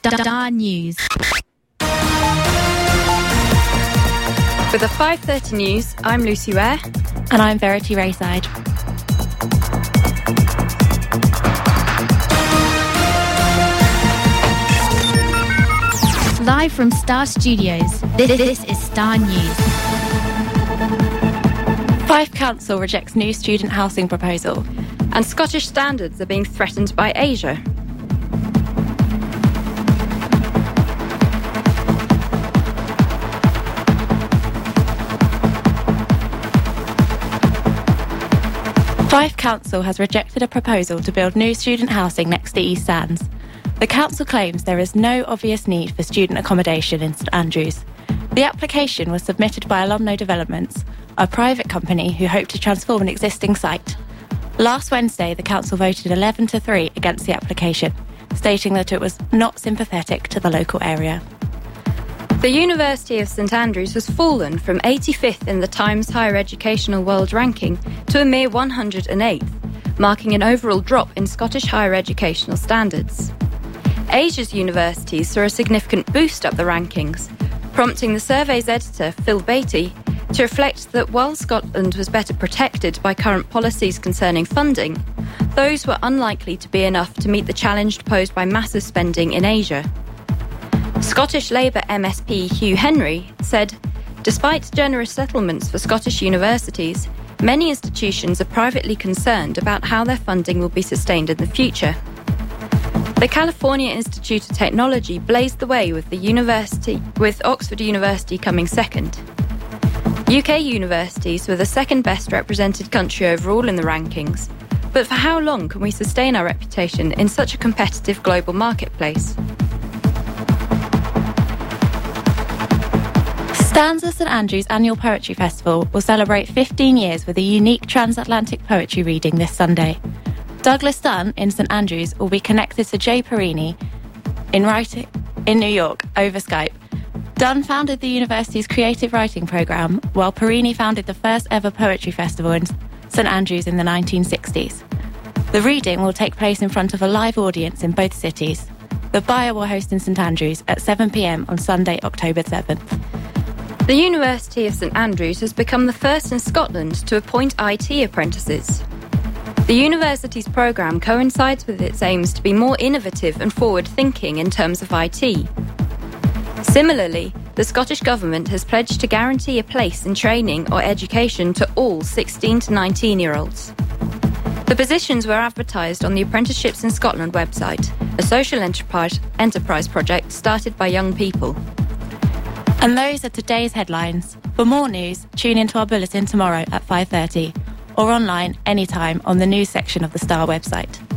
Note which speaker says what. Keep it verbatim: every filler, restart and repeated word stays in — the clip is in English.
Speaker 1: Star News.
Speaker 2: With the five thirty news, I'm Lucy Ware.
Speaker 3: And I'm Verity Rayside.
Speaker 1: Live from Star Studios, this, this is Star News.
Speaker 3: Fife Council rejects new student housing proposal.
Speaker 2: And Scottish standards are being threatened by Asia.
Speaker 3: Fife Council has rejected a proposal to build new student housing next to East Sands. The council claims there is no obvious need for student accommodation in St Andrews. The application was submitted by Alumno Developments, a private company who hope to transform an existing site. Last Wednesday, the council voted eleven to three against the application, stating that it was not sympathetic to the local area.
Speaker 2: The University of St Andrews has fallen from eighty-fifth in the Times Higher Educational World Ranking to a mere one hundred eighth, marking an overall drop in Scottish higher educational standards. Asia's universities saw a significant boost up the rankings, prompting the survey's editor, Phil Beattie, to reflect that while Scotland was better protected by current policies concerning funding, those were unlikely to be enough to meet the challenge posed by massive spending in Asia. Scottish Labour M S P Hugh Henry said, despite generous settlements for Scottish universities, many institutions are privately concerned about how their funding will be sustained in the future. The California Institute of Technology blazed the way with the university, with Oxford University coming second. U K universities were the second best represented country overall in the rankings, but for how long can we sustain our reputation in such a competitive global marketplace?
Speaker 3: Stanza St Andrews Annual Poetry Festival will celebrate fifteen years with a unique transatlantic poetry reading this Sunday. Douglas Dunn in St Andrews will be connected to Jay Perini in, writing, in New York over Skype. Dunn founded the university's creative writing programme, while Perini founded the first ever poetry festival in St Andrews in the nineteen sixties. The reading will take place in front of a live audience in both cities. The Buyer will host in St Andrews at seven p.m. on Sunday, October seventh.
Speaker 2: The University of St Andrews has become the first in Scotland to appoint I T apprentices. The university's programme coincides with its aims to be more innovative and forward-thinking in terms of I T. Similarly, the Scottish Government has pledged to guarantee a place in training or education to all sixteen to nineteen-year-olds. The positions were advertised on the Apprenticeships in Scotland website, a social enterprise, enterprise project started by young people.
Speaker 3: And those are today's headlines. For more news, tune into our bulletin tomorrow at five thirty or online anytime on the news section of the Star website.